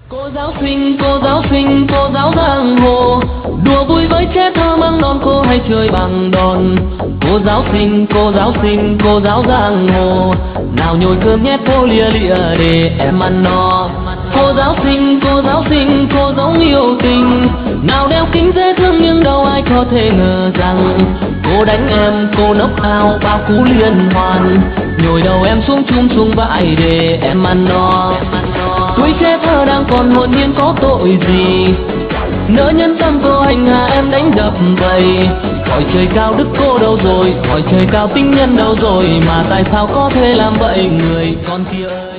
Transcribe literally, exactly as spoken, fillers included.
Cô giáo xinh, cô giáo xinh, cô giáo giang hồ, đùa vui với trẻ thơ măng non cô hay chơi bằng đòn. Cô giáo xinh, cô giáo xinh, cô giáo giang hồ, nào nhồi cơm nhét cô lia lịa để em ăn no. Cô giáo xinh, cô giáo xinh, cô giống yêu tình, nào đeo kính dễ thương nhưng đâu ai có thể ngờ rằng cô đánh em, cô nốc ao bao cú liên hoàn, nhồi đầu em xuống chung xuống bãi để em ăn no. Tuổi trẻ thơ đang còn hồn nhiên có tội gì, nỡ nhân tâm cô hành hạ em đánh đập vậy. Hỏi trời cao đức cô đâu rồi, hỏi trời cao tính nhân đâu rồi, mà tại sao có thể làm vậy người con kia ơi.